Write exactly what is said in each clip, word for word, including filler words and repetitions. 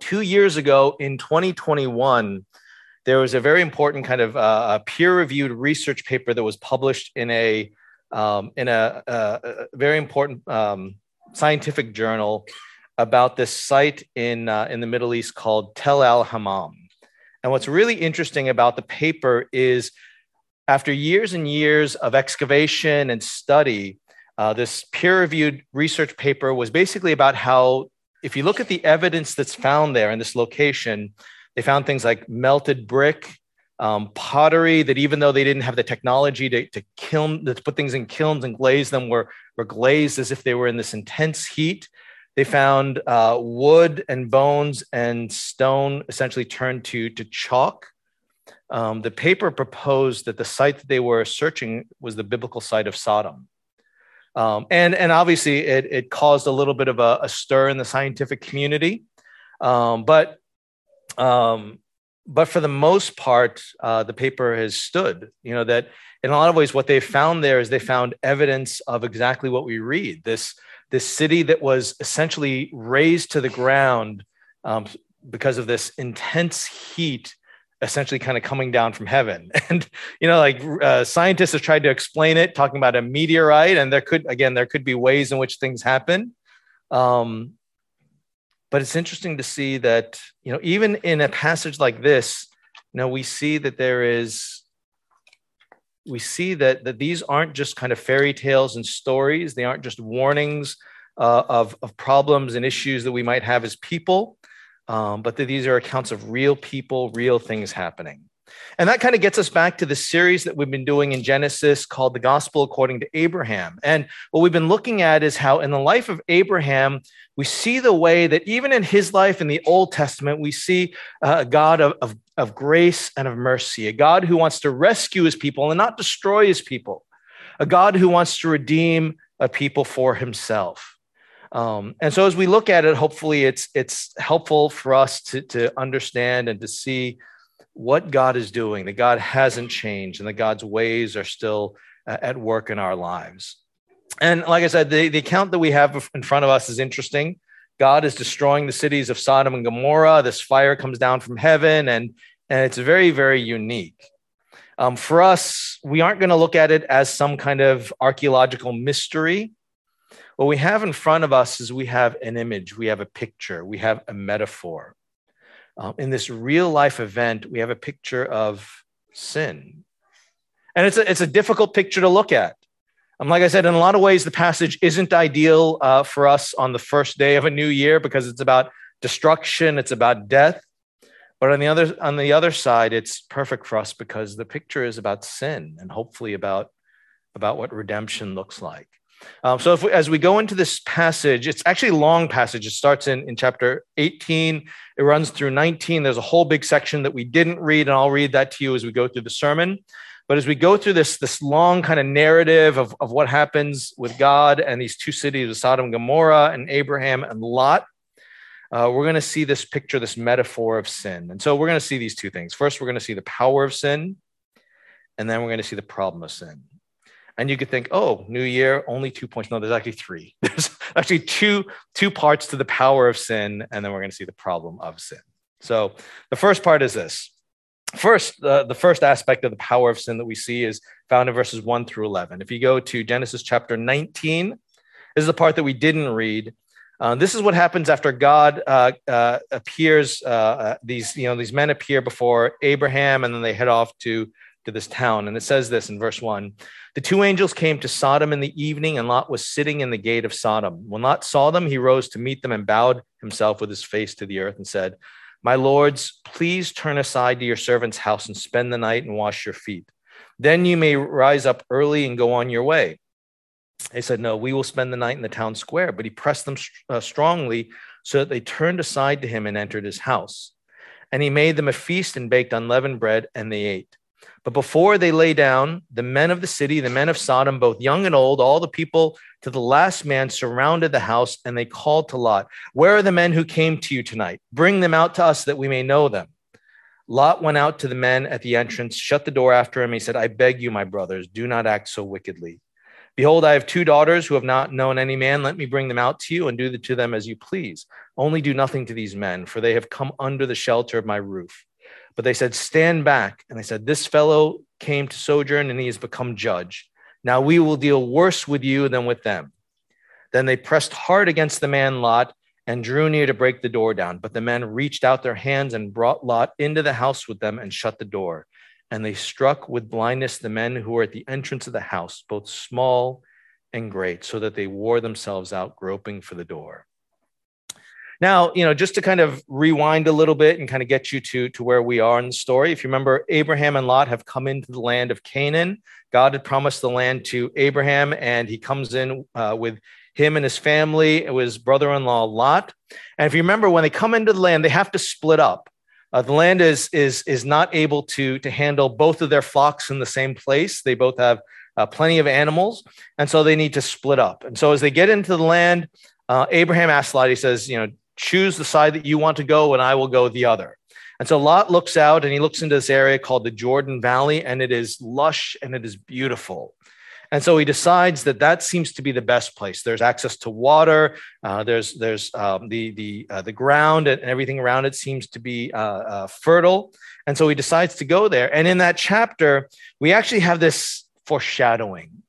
two years ago in twenty twenty-one, there was a very important kind of uh, peer-reviewed research paper that was published in a um, in a, a, a very important um, scientific journal about this site in uh, in the Middle East called Tel Al Hammam. And what's really interesting about the paper is, after years and years of excavation and study, uh, this peer-reviewed research paper was basically about how, if you look at the evidence that's found there in this location, they found things like melted brick, um, pottery that, even though they didn't have the technology to, to kiln, to put things in kilns and glaze them, were, were glazed as if they were in this intense heat. They found uh, wood and bones and stone essentially turned to, to chalk. Um, the paper proposed that the site that they were searching was the biblical site of Sodom. Um, and, and obviously, it, it caused a little bit of a, a stir in the scientific community. Um, but, um, but for the most part, uh, the paper has stood. You know, that in a lot of ways, what they found there is they found evidence of exactly what we read. This, this city that was essentially razed to the ground um, because of this intense heat, essentially kind of coming down from heaven. And, you know, like uh, scientists have tried to explain it, talking about a meteorite, and there could, again, there could be ways in which things happen. Um, but it's interesting to see that, you know, even in a passage like this, you know, we see that there is, we see that, that these aren't just kind of fairy tales and stories. They aren't just warnings uh, of, of problems and issues that we might have as people. Um, but that these are accounts of real people, real things happening. And that kind of gets us back to the series that we've been doing in Genesis called The Gospel According to Abraham. And what we've been looking at is how in the life of Abraham, we see the way that even in his life in the Old Testament, we see a God of, of, of grace and of mercy, a God who wants to rescue his people and not destroy his people, a God who wants to redeem a people for himself. Um, and so as we look at it, hopefully it's it's helpful for us to, to understand and to see what God is doing, that God hasn't changed and that God's ways are still uh, at work in our lives. And like I said, the, the account that we have in front of us is interesting. God is destroying the cities of Sodom and Gomorrah. This fire comes down from heaven, and, and it's very, very unique. Um, for us, we aren't going to look at it as some kind of archaeological mystery. What we have in front of us is we have an image, we have a picture, we have a metaphor. Um, in this real life event, we have a picture of sin. And it's a, it's a difficult picture to look at. Um, like I said, in a lot of ways, the passage isn't ideal uh, for us on the first day of a new year because it's about destruction, it's about death. But on the other, on the other side, it's perfect for us because the picture is about sin and hopefully about, about what redemption looks like. Um, so if we, as we go into this passage, it's actually a long passage. It starts in, in chapter eighteen. It runs through nineteen. There's a whole big section that we didn't read, and I'll read that to you as we go through the sermon. But as we go through this, this long kind of narrative of, of what happens with God and these two cities of Sodom and Gomorrah and Abraham and Lot, uh, we're going to see this picture, this metaphor of sin. And so we're going to see these two things. First, we're going to see the power of sin, and then we're going to see the problem of sin. And you could think, oh, new year, only two points. No, there's actually three. There's actually two, two parts to the power of sin, and then we're going to see the problem of sin. So the first part is this. First, uh, the first aspect of the power of sin that we see is found in verses one through eleven. If you go to Genesis chapter nineteen, this is the part that we didn't read. Uh, this is what happens after God uh, uh, appears. Uh, these, you know, these men appear before Abraham, and then they head off to to this town. And it says this in verse one, the two angels came to Sodom in the evening, and Lot was sitting in the gate of Sodom. When Lot saw them, he rose to meet them and bowed himself with his face to the earth and said, my lords, please turn aside to your servant's house and spend the night and wash your feet. Then you may rise up early and go on your way. They said, no, we will spend the night in the town square. But he pressed them uh, strongly so that they turned aside to him and entered his house. And he made them a feast and baked unleavened bread, and they ate. But before they lay down, the men of the city, the men of Sodom, both young and old, all the people to the last man surrounded the house, and they called to Lot, where are the men who came to you tonight? Bring them out to us that we may know them. Lot went out to the men at the entrance, shut the door after him. He said, I beg you, my brothers, do not act so wickedly. Behold, I have two daughters who have not known any man. Let me bring them out to you and do to them as you please. Only do nothing to these men, for they have come under the shelter of my roof. But they said, stand back. And they said, this fellow came to sojourn and he has become judge. Now we will deal worse with you than with them. Then they pressed hard against the man Lot and drew near to break the door down. But the men reached out their hands and brought Lot into the house with them and shut the door. And they struck with blindness the men who were at the entrance of the house, both small and great, so that they wore themselves out groping for the door. Now, you know, just to kind of rewind a little bit and kind of get you to, to where we are in the story. If you remember, Abraham and Lot have come into the land of Canaan. God had promised the land to Abraham, and he comes in uh, with him and his family. It was brother-in-law Lot. And if you remember, when they come into the land, they have to split up. Uh, the land is, is, is not able to, to handle both of their flocks in the same place. They both have uh, plenty of animals, and so they need to split up. And so as they get into the land, uh, Abraham asks Lot, he says, you know, choose the side that you want to go, and I will go the other. And so Lot looks out, and he looks into this area called the Jordan Valley, and it is lush, and it is beautiful. And so he decides that that seems to be the best place. There's access to water. Uh, there's there's um, the the uh, the ground and everything around it seems to be uh, uh, fertile. And so he decides to go there. And in that chapter, we actually have this foreshadowing.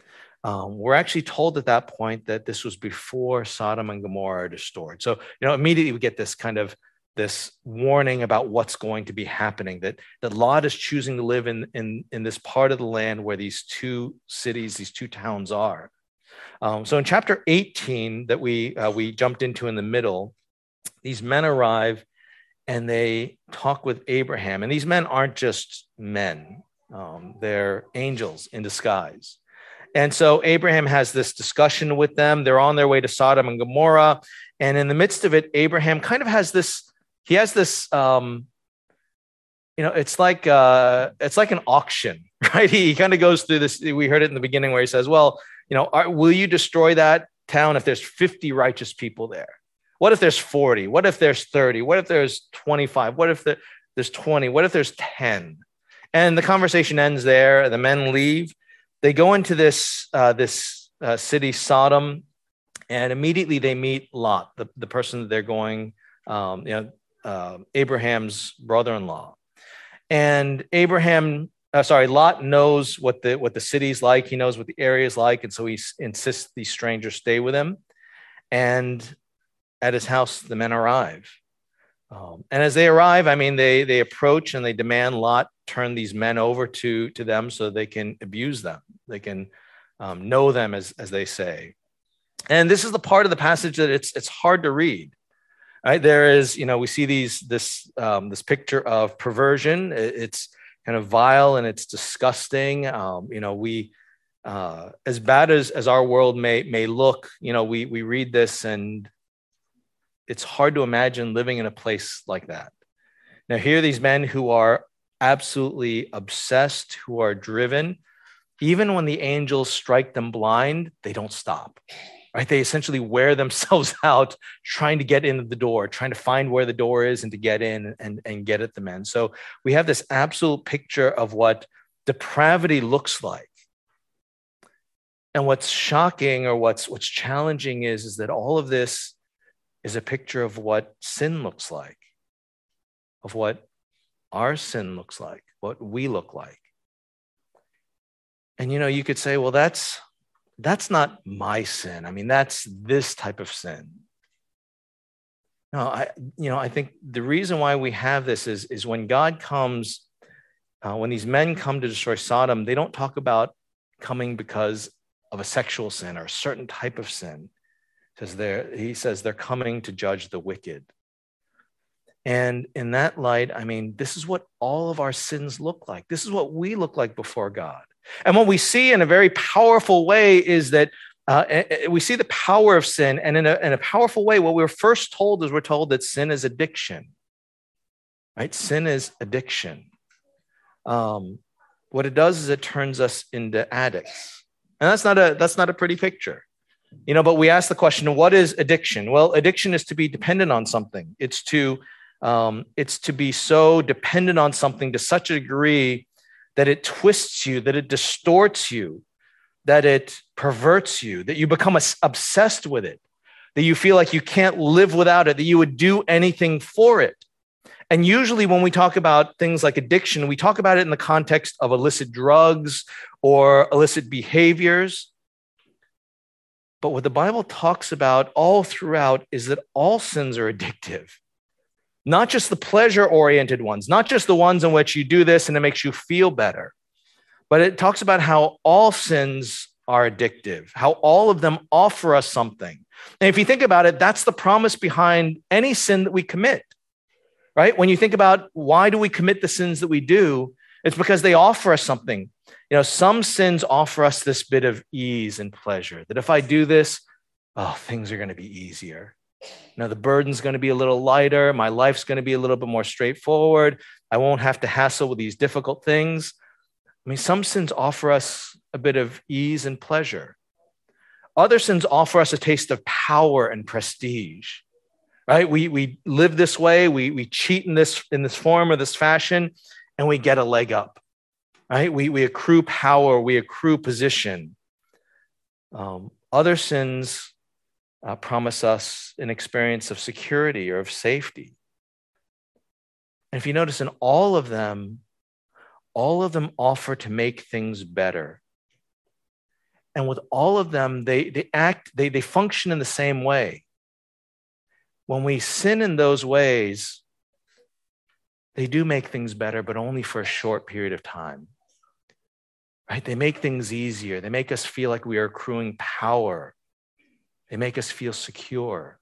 Um, we're actually told at that point that this was before Sodom and Gomorrah are destroyed. So, you know, immediately we get this kind of this warning about what's going to be happening, that, that Lot is choosing to live in, in, in this part of the land where these two cities, these two towns are. Um, so in chapter eighteen that we, uh, we jumped into in the middle, these men arrive and they talk with Abraham. And these men aren't just men. Um, they're angels in disguise. And so Abraham has this discussion with them. They're on their way to Sodom and Gomorrah. And in the midst of it, Abraham kind of has this He has this, um, you know, it's like uh, it's like an auction, right? He, he kind of goes through this. We heard it in the beginning where he says, well, you know, are, will you destroy that town if there's fifty righteous people there? What if there's forty? What if there's thirty? What if there's twenty-five? What if there, there's twenty? What if there's ten? And the conversation ends there. The men leave. They go into this, uh, this uh, city, Sodom, and immediately they meet Lot, the, the person that they're going, um, you know, Uh, Abraham's brother-in-law. And Abraham, uh, sorry, Lot knows what the what the city's like. He knows what the area is like. And so he insists these strangers stay with him. And at his house, the men arrive. Um, and as they arrive, I mean, they they approach and they demand Lot turn these men over to, to them so they can abuse them. They can um, know them, as, as they say. And this is the part of the passage that it's it's hard to read. Right, there is, you know, we see these this um, this picture of perversion. It's kind of vile and it's disgusting. Um, you know, we uh, as bad as as our world may may look, you know, we we read this and it's hard to imagine living in a place like that. Now, here are these men who are absolutely obsessed, who are driven. Even when the angels strike them blind, they don't stop. Right? They essentially wear themselves out trying to get into the door, trying to find where the door is and to get in and, and get at the men. So we have this absolute picture of what depravity looks like. And what's shocking or what's what's challenging is, is that all of this is a picture of what sin looks like, of what our sin looks like, what we look like. And, you know, you could say, well, that's That's not my sin. I mean, that's this type of sin. No, I, you know, I think the reason why we have this is, is when God comes, uh, when these men come to destroy Sodom, they don't talk about coming because of a sexual sin or a certain type of sin. Says there, he says they're coming to judge the wicked. And in that light, I mean, this is what all of our sins look like. This is what we look like before God. And what we see in a very powerful way is that uh, we see the power of sin. And in a, in a powerful way, what we were first told is we're told that sin is addiction, right? Sin is addiction. Um, what it does is it turns us into addicts. And that's not a, that's not a pretty picture. You know, but we ask the question, what is addiction? Well, addiction is to be dependent on something. It's to, um, it's to be so dependent on something to such a degree that it twists you, that it distorts you, that it perverts you, that you become obsessed with it, that you feel like you can't live without it, that you would do anything for it. And usually when we talk about things like addiction, we talk about it in the context of illicit drugs or illicit behaviors. But what the Bible talks about all throughout is that all sins are addictive. Not just the pleasure-oriented ones, not just the ones in which you do this and it makes you feel better, but it talks about how all sins are addictive, how all of them offer us something. And if you think about it, that's the promise behind any sin that we commit, right? When you think about why do we commit the sins that we do, it's because they offer us something. You know, some sins offer us this bit of ease and pleasure, that if I do this, oh, things are going to be easier. Now, the burden's going to be a little lighter. My life's going to be a little bit more straightforward. I won't have to hassle with these difficult things. I mean, some sins offer us a bit of ease and pleasure. Other sins offer us a taste of power and prestige, right? We, we live this way. We, we cheat in this, in this form or this fashion, and we get a leg up, right? We, we accrue power. We accrue position. Um, other sins Uh, promise us an experience of security or of safety. And if you notice, in all of them, all of them offer to make things better. And with all of them, they, they act, they, they function in the same way. When we sin in those ways, they do make things better, but only for a short period of time. Right? They make things easier. They make us feel like we are accruing power. They make us feel secure,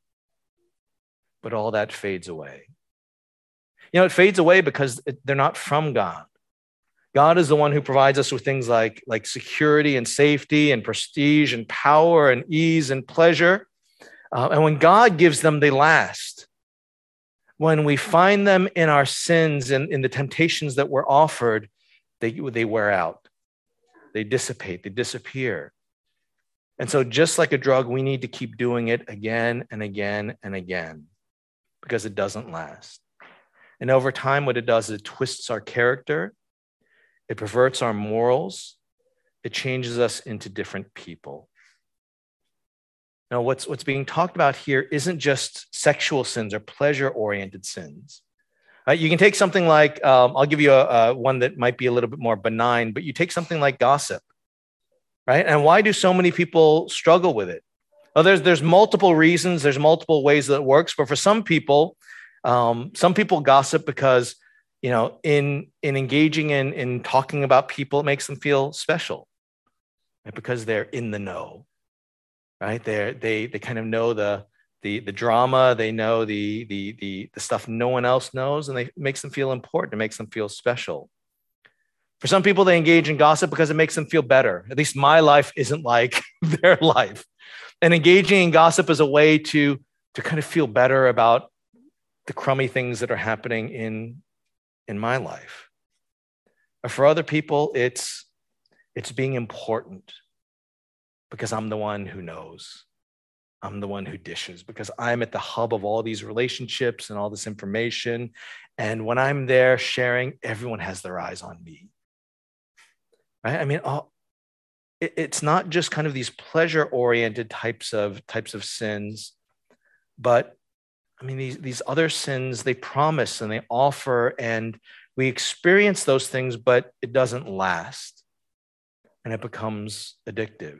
but all that fades away. You know, it fades away because they're not from God. God is the one who provides us with things like, like security and safety and prestige and power and ease and pleasure. Uh, and when God gives them, they last. When we find them in our sins and in the temptations that we're offered, they, they wear out. They dissipate, they disappear. And so just like a drug, we need to keep doing it again and again and again because it doesn't last. And over time, what it does is it twists our character, it perverts our morals, it changes us into different people. Now, what's, what's being talked about here isn't just sexual sins or pleasure-oriented sins. Uh, you can take something like, um, I'll give you a, a one that might be a little bit more benign, but you take something like gossip. Right? And why do so many people struggle with it? Well, there's, there's multiple reasons. There's multiple ways that it works. But for some people, um, some people gossip because, you know, in, in engaging in, in talking about people, it makes them feel special, right? Because they're in the know, right? They're, they, they kind of know the, the, the drama. They know the, the, the, the stuff no one else knows, and they, it makes them feel important. It makes them feel special. For some people, they engage in gossip because it makes them feel better. At least my life isn't like their life. And engaging in gossip is a way to, to kind of feel better about the crummy things that are happening in, in my life. But for other people, it's, it's being important because I'm the one who knows. I'm the one who dishes because I'm at the hub of all these relationships and all this information. And when I'm there sharing, everyone has their eyes on me. Right? I mean, all, it, it's not just kind of these pleasure-oriented types of types of sins, but I mean, these, these other sins, they promise and they offer, and we experience those things, but it doesn't last, and it becomes addictive.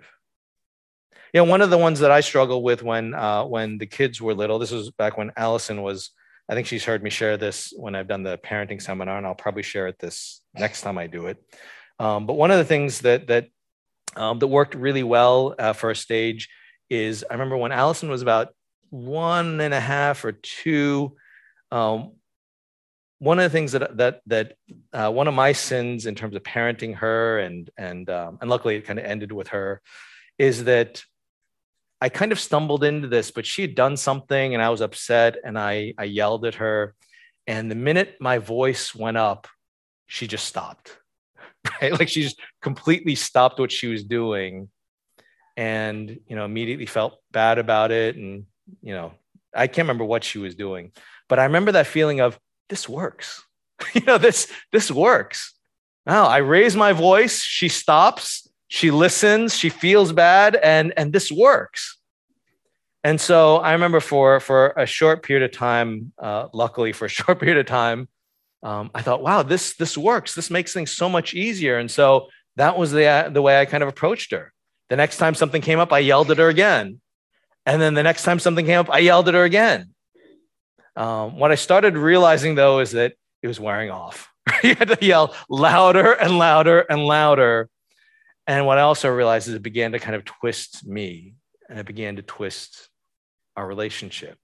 You know, one of the ones that I struggle with when uh, when the kids were little, this was back when Allison was, I think she's heard me share this when I've done the parenting seminar, and I'll probably share it this next time I do it. Um, but one of the things that that um, that worked really well uh, for a stage is I remember when Allison was about one and a half or two. Um, one of the things that that that uh, one of my sins in terms of parenting her, and and um, and luckily it kind of ended with her, is that I kind of stumbled into this, but she had done something and I was upset and I I yelled at her, and the minute my voice went up, she just stopped. Right? Like she just completely stopped what she was doing, and, you know, immediately felt bad about it. And, you know, I can't remember what she was doing, but I remember that feeling of this works. you know, this, this works. Now I raise my voice. She stops. she listens, she feels bad, and, and this works. And so I remember for, for a short period of time, uh, luckily for a short period of time, um, I thought, wow, this, this works. This makes things so much easier. And so that was the, the way I kind of approached her. The next time something came up, I yelled at her again. And then the next time something came up, I yelled at her again. Um, what I started realizing, though, is that it was wearing off. You had to yell louder and louder and louder. And what I also realized is it began to kind of twist me, and it began to twist our relationship.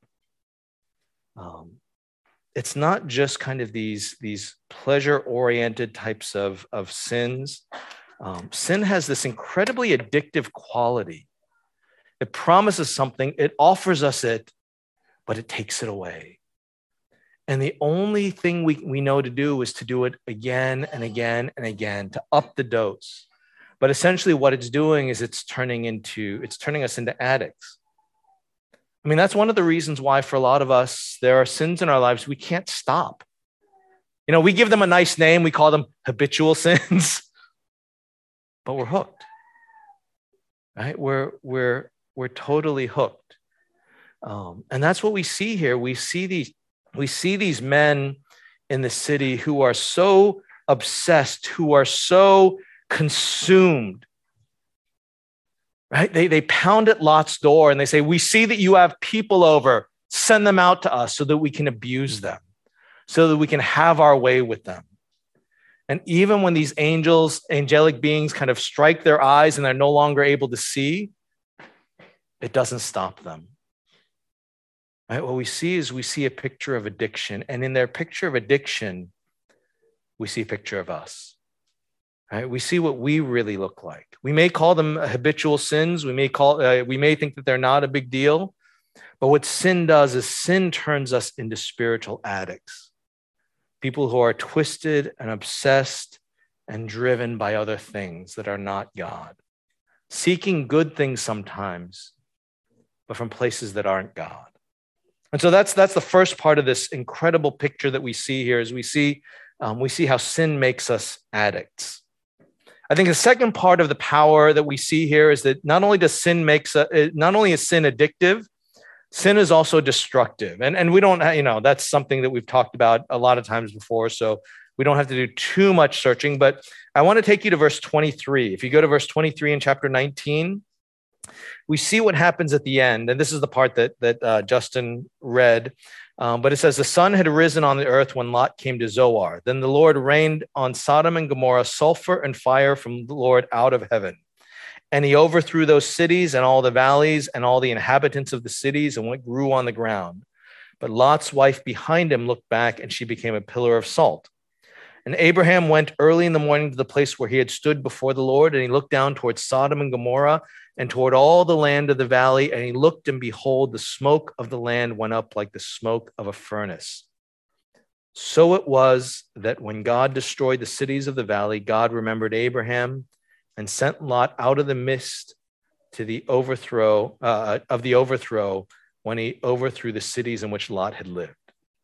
Um, it's not just kind of these, these pleasure-oriented types of, of sins. Um, sin has this incredibly addictive quality. It promises something, it offers us it, but it takes it away. And the only thing we, we know to do is to do it again and again and again, to up the dose. But essentially what it's doing is it's turning into, it's turning us into addicts. I mean, that's one of the reasons why for a lot of us, there are sins in our lives we can't stop. You know, we give them a nice name, we call them habitual sins, but we're hooked, right? We're, we're, we're totally hooked. Um, and that's what we see here. We see these, we see these men in the city who are so obsessed, who are so consumed, right? They, they pound at Lot's door and they say, we see that you have people over, send them out to us so that we can abuse them, so that we can have our way with them. And even when these angels, angelic beings kind of strike their eyes and they're no longer able to see, it doesn't stop them. Right? What we see is we see a picture of addiction. And in their picture of addiction, we see a picture of us. Right? We see what we really look like. We may call them habitual sins. We may call, uh, we may think that they're not a big deal. But what sin does is sin turns us into spiritual addicts. People who are twisted and obsessed and driven by other things that are not God. Seeking good things sometimes, but from places that aren't God. And so that's that's the first part of this incredible picture that we see here, is we see um, we see how sin makes us addicts. I think the second part of the power that we see here is that not only does sin makes a, not only is sin addictive, sin is also destructive. And and we don't, you know, that's something that we've talked about a lot of times before, so we don't have to do too much searching. But I want to take you to verse twenty-three. If you go to verse twenty-three in chapter nineteen, we see what happens at the end. And this is the part that, that uh, Justin read. Um, but it says, the sun had arisen on the earth when Lot came to Zoar. Then the Lord rained on Sodom and Gomorrah sulfur and fire from the Lord out of heaven. And he overthrew those cities and all the valleys and all the inhabitants of the cities and what grew on the ground. But Lot's wife behind him looked back, and she became a pillar of salt. And Abraham went early in the morning to the place where he had stood before the Lord, and he looked down towards Sodom and Gomorrah and toward all the land of the valley, and he looked, and behold, the smoke of the land went up like the smoke of a furnace. So it was that when God destroyed the cities of the valley, God remembered Abraham and sent Lot out of the midst to the overthrow uh, of the overthrow when he overthrew the cities in which Lot had lived.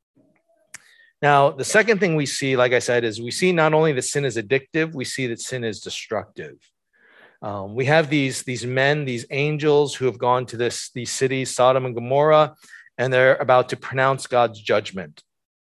Now, the second thing we see, like I said, is we see not only that sin is addictive, we see that sin is destructive. Um, we have these, these men, these angels who have gone to this, these cities, Sodom and Gomorrah, and they're about to pronounce God's judgment.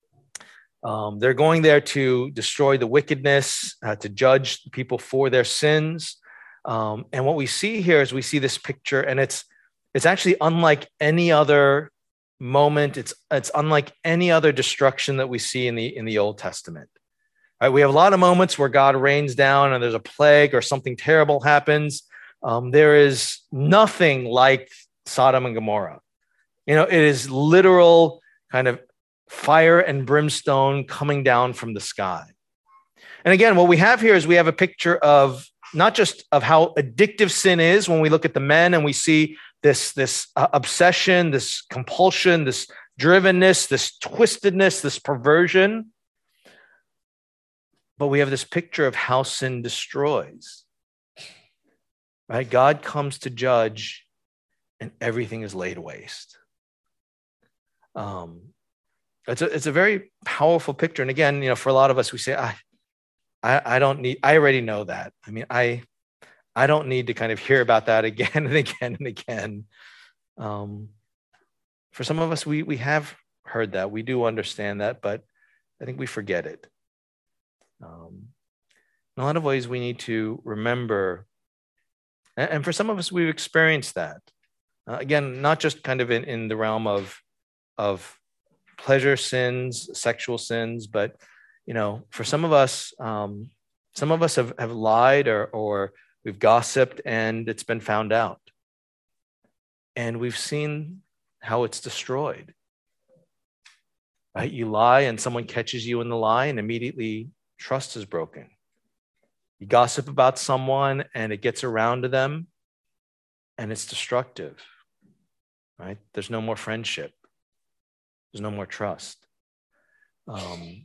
Um, they're going there to destroy the wickedness, uh, to judge people for their sins. Um, and what we see here is we see this picture, and it's it's actually unlike any other moment. It's it's unlike any other destruction that we see in the in the Old Testament. Right, we have a lot of moments where God rains down and there's a plague or something terrible happens. Um, there is nothing like Sodom and Gomorrah. You know, it is literal kind of fire and brimstone coming down from the sky. And again, what we have here is we have a picture of not just of how addictive sin is when we look at the men and we see this, this uh, obsession, this compulsion, this drivenness, this twistedness, this perversion. But we have this picture of how sin destroys. Right? God comes to judge and everything is laid waste. Um, it's a, it's a very powerful picture. And again, you know, for a lot of us, we say, I, I, I don't need, I already know that. I mean, I, I don't need to kind of hear about that again and again and again. Um, for some of us, we we have heard that. We do understand that, but I think we forget it. Um, in a lot of ways, we need to remember, and, and for some of us, we've experienced that. Uh, again, not just kind of in, in the realm of, of pleasure sins, sexual sins, but, you know, for some of us, um, some of us have, have lied or, or we've gossiped and it's been found out. And we've seen how it's destroyed, right? You lie and someone catches you in the lie and immediately trust is broken. You gossip about someone and it gets around to them and it's destructive, right? There's no more friendship. There's no more trust. Um,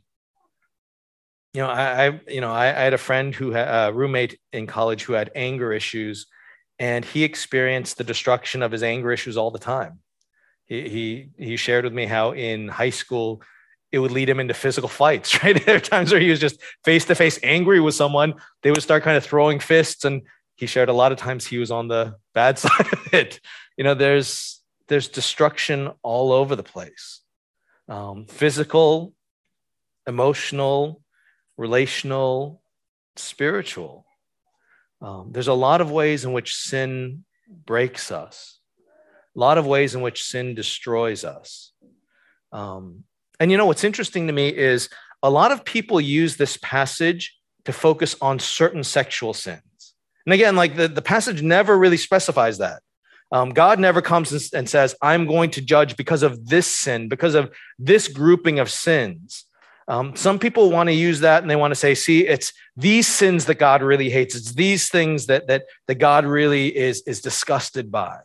you know, I, I you know, I, I had a friend who had a roommate in college who had anger issues, and he experienced the destruction of his anger issues all the time. He he, he shared with me how in high school it would lead him into physical fights, right? There are times where he was just face to face angry with someone. They would start kind of throwing fists, and he shared a lot of times he was on the bad side of it. You know, there's there's destruction all over the place. Um, physical, emotional, relational, spiritual. Um, there's a lot of ways in which sin breaks us, a lot of ways in which sin destroys us. Um, and you know, what's interesting to me is a lot of people use this passage to focus on certain sexual sins. And again, like the, the passage never really specifies that. Um, God never comes and, and says, I'm going to judge because of this sin, because of this grouping of sins. Um, some people want to use that and they want to say, see, it's these sins that God really hates. It's these things that, that, that God really is, is disgusted by.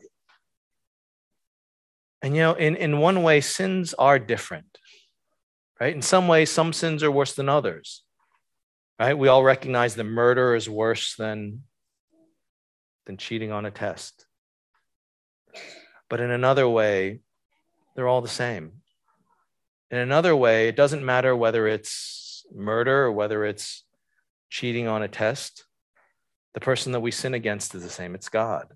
And, you know, in, in one way, sins are different, right? In some ways, some sins are worse than others, right? We all recognize that murder is worse than, than cheating on a test. But in another way, they're all the same. In another way, it doesn't matter whether it's murder or whether it's cheating on a test. The person that we sin against is the same. It's God.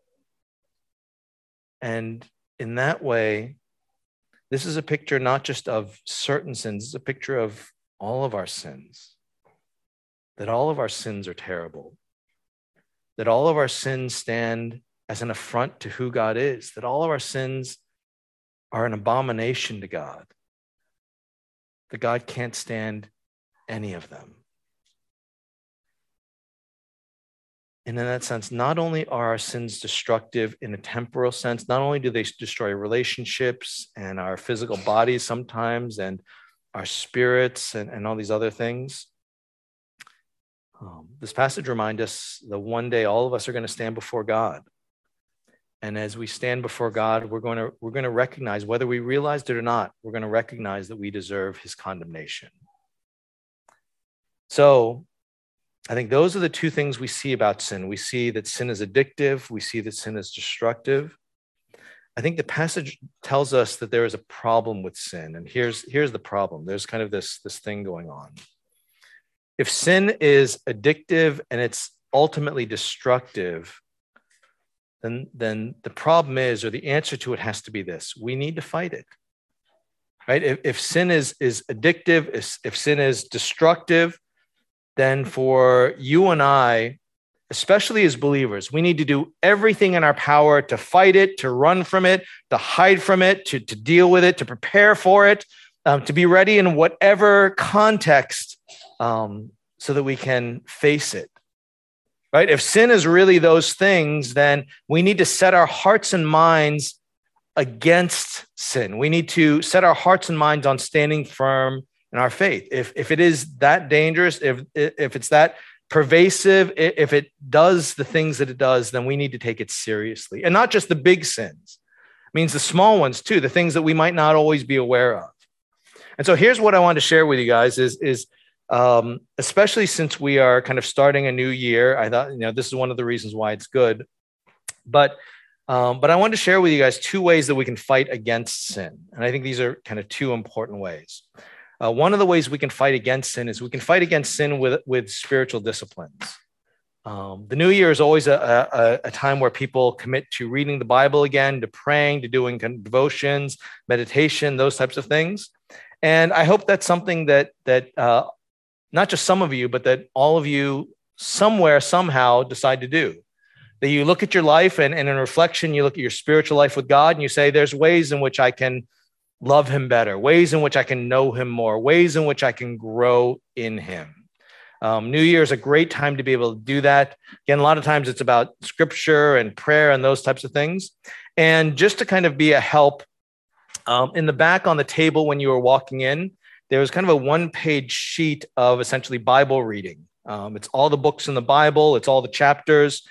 And in that way, this is a picture not just of certain sins, it's a picture of all of our sins. That all of our sins are terrible. That all of our sins stand as an affront to who God is. That all of our sins are an abomination to God. That God can't stand any of them. And in that sense, not only are our sins destructive in a temporal sense, not only do they destroy relationships and our physical bodies sometimes and our spirits and, and all these other things. Um, this passage reminds us that one day all of us are going to stand before God. And as we stand before God, we're going to, we're going to recognize, whether we realized it or not, we're going to recognize that we deserve his condemnation. So I think those are the two things we see about sin. We see that sin is addictive. We see that sin is destructive. I think the passage tells us that there is a problem with sin. And here's, here's the problem. There's kind of this, this thing going on. If sin is addictive and it's ultimately destructive, then, then the problem is, or the answer to it has to be this: we need to fight it, right? If, if sin is, is addictive, if, if sin is destructive, then for you and I, especially as believers, we need to do everything in our power to fight it, to run from it, to hide from it, to, to deal with it, to prepare for it, um, to be ready in whatever context um, so that we can face it. Right? If sin is really those things, then we need to set our hearts and minds against sin. We need to set our hearts and minds on standing firm in our faith. If, if it is that dangerous, if, if it's that pervasive, if it does the things that it does, then we need to take it seriously. And not just the big sins. It means the small ones too, the things that we might not always be aware of. And so here's what I wanted to share with you guys is, is Um, especially since we are kind of starting a new year. I thought, you know, this is one of the reasons why it's good. But, um, but I wanted to share with you guys two ways that we can fight against sin. And I think these are kind of two important ways. Uh, one of the ways we can fight against sin is we can fight against sin with, with spiritual disciplines. Um, the new year is always a, a, a time where people commit to reading the Bible again, to praying, to doing devotions, meditation, those types of things. And I hope that's something that that uh, not just some of you, but that all of you somewhere, somehow decide to do. That you look at your life and, and in reflection, you look at your spiritual life with God and you say, there's ways in which I can love him better, ways in which I can know him more, ways in which I can grow in him. Um, New Year is a great time to be able to do that. Again, a lot of times it's about scripture and prayer and those types of things. And just to kind of be a help, um, in the back on the table when you were walking in, there was kind of a one-page sheet of essentially Bible reading. Um, it's all the books in the Bible. It's all the chapters.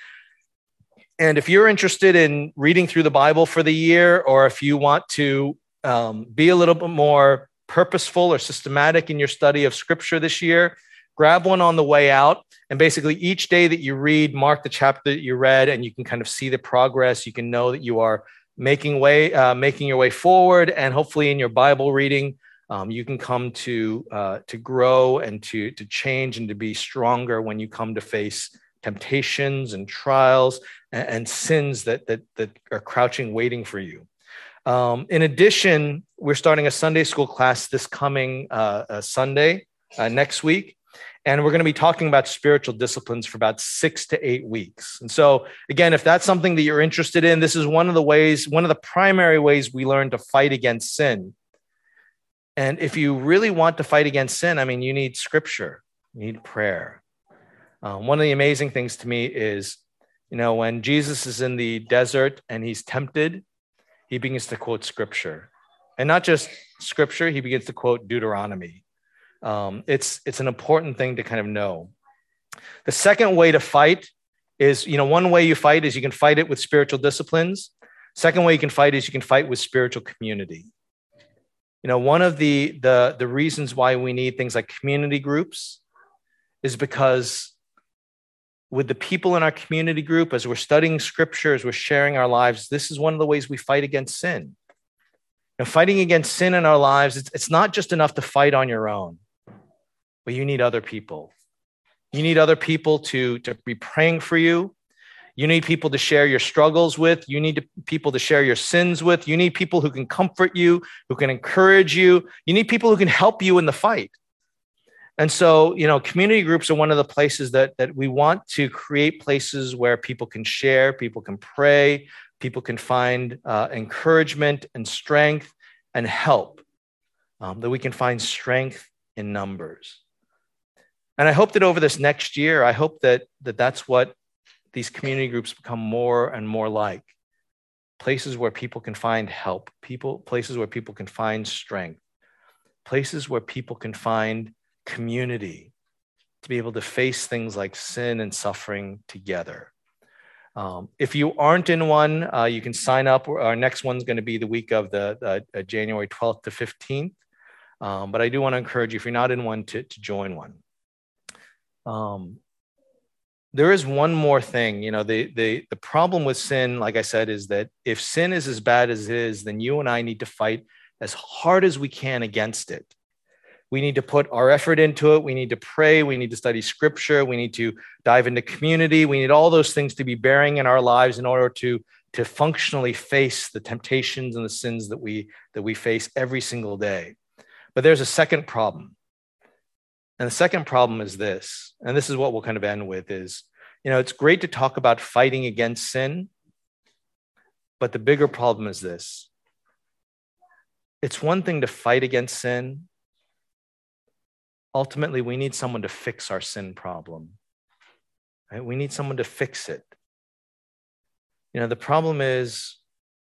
And if you're interested in reading through the Bible for the year, or if you want to um, be a little bit more purposeful or systematic in your study of scripture this year, grab one on the way out, and basically each day that you read, mark the chapter that you read, and you can kind of see the progress. You can know that you are making way, uh, making your way forward, and hopefully in your Bible reading, um, you can come to uh, to grow and to to change and to be stronger when you come to face temptations and trials and, and sins that that that are crouching, waiting for you. Um, in addition, we're starting a Sunday school class this coming uh, uh, Sunday uh, next week. And we're going to be talking about spiritual disciplines for about six to eight weeks. And so, again, if that's something that you're interested in, this is one of the ways, one of the primary ways we learn to fight against sin. And if you really want to fight against sin, I mean, you need scripture, you need prayer. Um, one of the amazing things to me is, you know, when Jesus is in the desert and he's tempted, he begins to quote scripture. And not just scripture, he begins to quote Deuteronomy. Um, it's it's an important thing to kind of know. The second way to fight is, you know, one way you fight is you can fight it with spiritual disciplines. Second way you can fight is you can fight with spiritual community. You know, one of the the the reasons why we need things like community groups is because with the people in our community group, as we're studying scripture, as we're sharing our lives, this is one of the ways we fight against sin. You know, fighting against sin in our lives, it's, it's not just enough to fight on your own. But you need other people. You need other people to, to be praying for you. You need people to share your struggles with. You need to, people to share your sins with. You need people who can comfort you, who can encourage you. You need people who can help you in the fight. And so, you know, community groups are one of the places that, that we want to create places where people can share, people can pray, people can find uh, encouragement and strength and help, um, that we can find strength in numbers. And I hope that over this next year, I hope that, that that's what these community groups become more and more like. Places where people can find help, people, places where people can find strength, places where people can find community to be able to face things like sin and suffering together. Um, if you aren't in one, uh, you can sign up. Our next one's going to be the week of the uh, January twelfth to fifteenth. Um, but I do want to encourage you, if you're not in one, to, to join one. Um, there is one more thing, you know, the, the, the problem with sin, like I said, is that if sin is as bad as it is, then you and I need to fight as hard as we can against it. We need to put our effort into it. We need to pray. We need to study scripture. We need to dive into community. We need all those things to be bearing in our lives in order to, to functionally face the temptations and the sins that we, that we face every single day. But there's a second problem. And the second problem is this, and this is what we'll kind of end with is, you know, it's great to talk about fighting against sin, but the bigger problem is this. It's one thing to fight against sin. Ultimately, we need someone to fix our sin problem. Right? We need someone to fix it. You know, the problem is,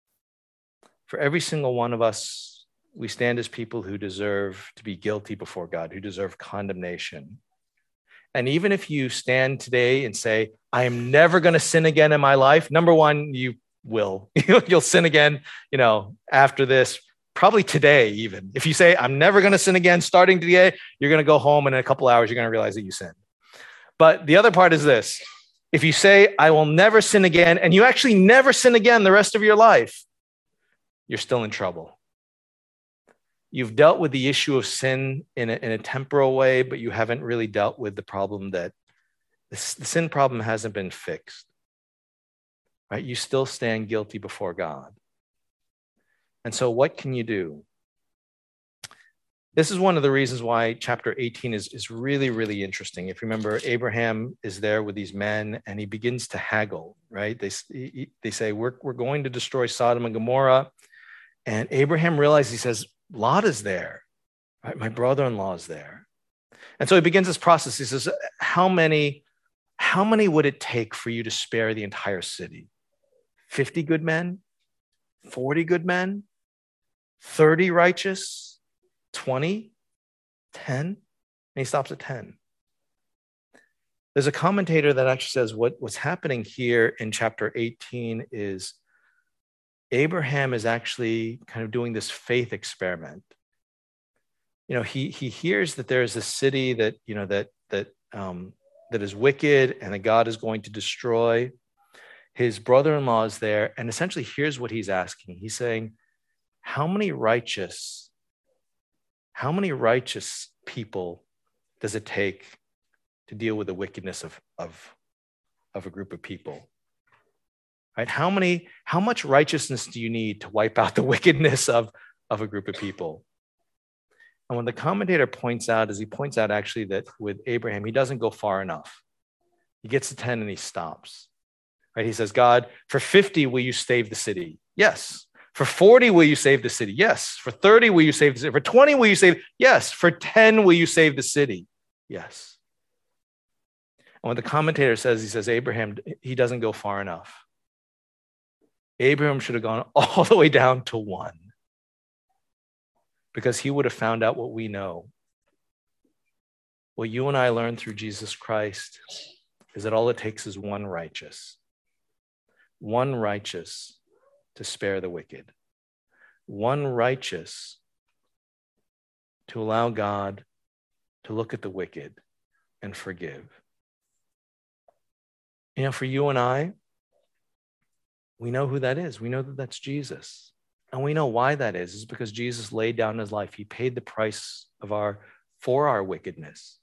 for every single one of us, we stand as people who deserve to be guilty before God, who deserve condemnation. And even if you stand today and say, I am never going to sin again in my life, number one, you will. You'll sin again, you know, after this, probably today even. If you say, I'm never going to sin again starting today, you're going to go home and in a couple hours, you're going to realize that you sinned. But the other part is this. If you say, I will never sin again, and you actually never sin again the rest of your life, you're still in trouble. You've dealt with the issue of sin in a, in a temporal way, but you haven't really dealt with the problem that The, the sin problem hasn't been fixed, right? You still stand guilty before God. And so what can you do? This is one of the reasons why chapter eighteen is, is really, really interesting. If you remember, Abraham is there with these men and he begins to haggle, right? They, they say, we're, we're going to destroy Sodom and Gomorrah. And Abraham realizes, he says, Lot is there, right? My brother-in-law is there. And so he begins this process. He says, how many, how many would it take for you to spare the entire city? fifty good men? forty good men? thirty righteous? twenty? ten? And he stops at ten. There's a commentator that actually says what, what's happening here in chapter eighteen is Abraham is actually kind of doing this faith experiment. You know, he he hears that there is a city that, you know, that that um, that is wicked and that God is going to destroy. His brother-in-law is there, and essentially here's what he's asking. He's saying, how many righteous, how many righteous people does it take to deal with the wickedness of, of, of a group of people? Right? How many, how much righteousness do you need to wipe out the wickedness of, of a group of people? And what the commentator points out is he points out actually that with Abraham, he doesn't go far enough. He gets to ten and he stops. Right? He says, God, for fifty, will you save the city? Yes. For forty, will you save the city? Yes. For thirty, will you save the city? For twenty, will you save? Yes. For ten, will you save the city? Yes. And what the commentator says, he says, Abraham, he doesn't go far enough. Abraham should have gone all the way down to one, because he would have found out what we know. What you and I learned through Jesus Christ is that all it takes is one righteous, one righteous to spare the wicked, one righteous to allow God to look at the wicked and forgive. You know, for you and I, we know who that is. We know that that's Jesus. And we know why that is. It's because Jesus laid down his life. He paid the price of our, for our wickedness.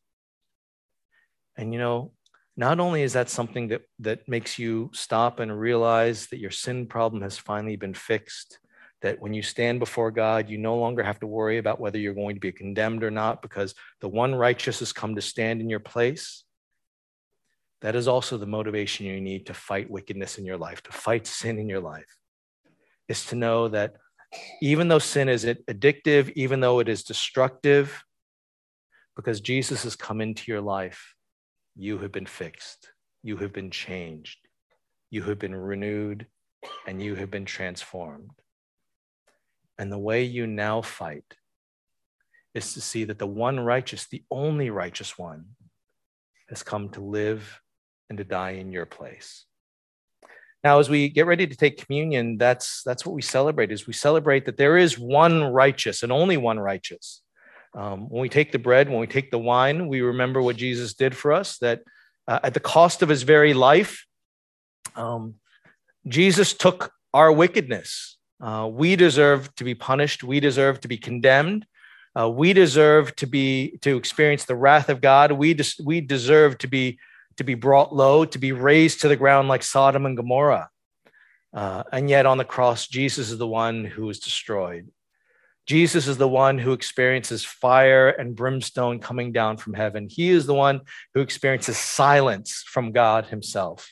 And you know, not only is that something that, that makes you stop and realize that your sin problem has finally been fixed, that when you stand before God, you no longer have to worry about whether you're going to be condemned or not, because the one righteous has come to stand in your place. That is also the motivation you need to fight wickedness in your life, to fight sin in your life, is to know that even though sin is addictive, even though it is destructive, because Jesus has come into your life, you have been fixed, you have been changed, you have been renewed, and you have been transformed. And the way you now fight is to see that the one righteous, the only righteous one, has come to live and to die in your place. Now, as we get ready to take communion, that's, that's what we celebrate, is we celebrate that there is one righteous and only one righteous. Um, when we take the bread, when we take the wine, we remember what Jesus did for us, that uh, at the cost of his very life, um, Jesus took our wickedness. Uh, we deserve to be punished. We deserve to be condemned. Uh, we deserve to be, to experience the wrath of God. We, des- we deserve to be, to be brought low, to be razed to the ground like Sodom and Gomorrah. Uh, and yet on the cross, Jesus is the one who is destroyed. Jesus is the one who experiences fire and brimstone coming down from heaven. He is the one who experiences silence from God himself.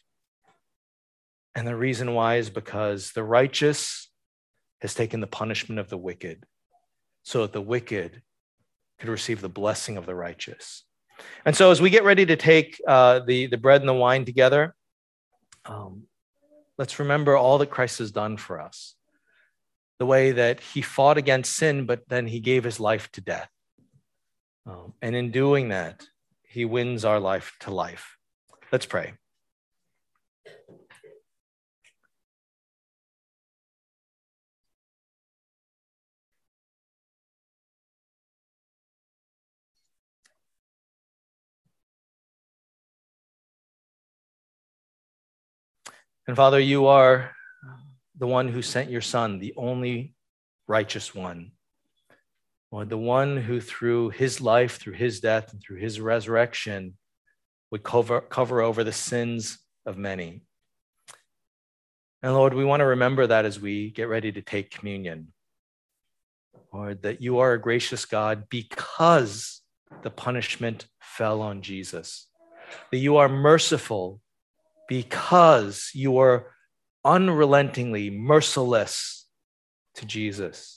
And the reason why is because the righteous has taken the punishment of the wicked, so that the wicked could receive the blessing of the righteous. And so as we get ready to take uh, the, the bread and the wine together, um, let's remember all that Christ has done for us. The way that he fought against sin, but then he gave his life to death. Um, and in doing that, he wins our life to life. Let's pray. And Father, you are the one who sent your Son, the only righteous one. Lord, the one who through his life, through his death, and through his resurrection would cover, cover over the sins of many. And Lord, we want to remember that as we get ready to take communion. Lord, that you are a gracious God because the punishment fell on Jesus. That you are merciful because you are unrelentingly merciless to Jesus.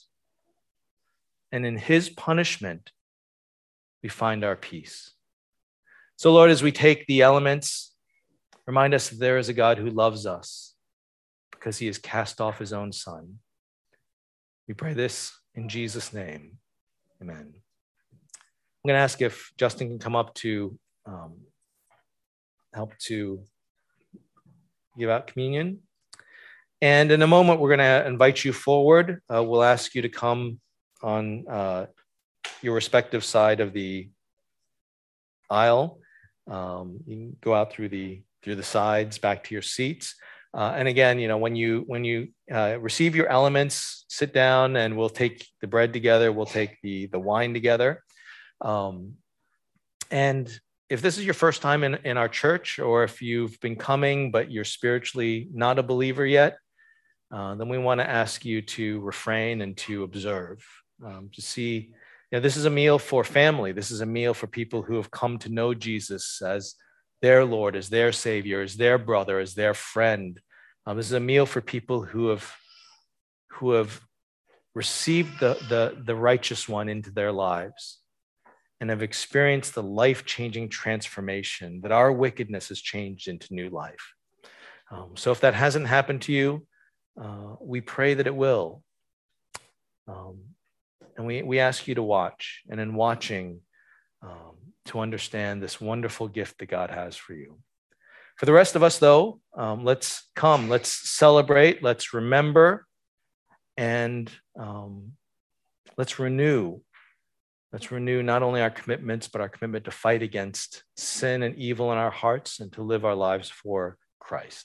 And in his punishment, we find our peace. So, Lord, as we take the elements, remind us that there is a God who loves us because he has cast off his own son. We pray this in Jesus' name. Amen. I'm going to ask if Justin can come up to um, help to give out communion. And in a moment, we're going to invite you forward. Uh, we'll ask you to come on uh, your respective side of the aisle. Um, you can go out through the through the sides back to your seats. Uh, and again, you know, when you when you uh, receive your elements, sit down, and we'll take the bread together. We'll take the the wine together. Um, and if this is your first time in, in our church, or if you've been coming but you're spiritually not a believer yet, uh, then we want to ask you to refrain and to observe, um, to see. You know, this is a meal for family. This is a meal for people who have come to know Jesus as their Lord, as their Savior, as their brother, as their friend. Um, this is a meal for people who have who have received the, the, the righteous one into their lives and have experienced the life-changing transformation that our wickedness has changed into new life. Um, so if that hasn't happened to you, uh, we pray that it will. Um, And we, we ask you to watch, and in watching, um, to understand this wonderful gift that God has for you. For the rest of us, though, um, let's come, let's celebrate, let's remember, and um, let's renew. Let's renew not only our commitments, but our commitment to fight against sin and evil in our hearts and to live our lives for Christ.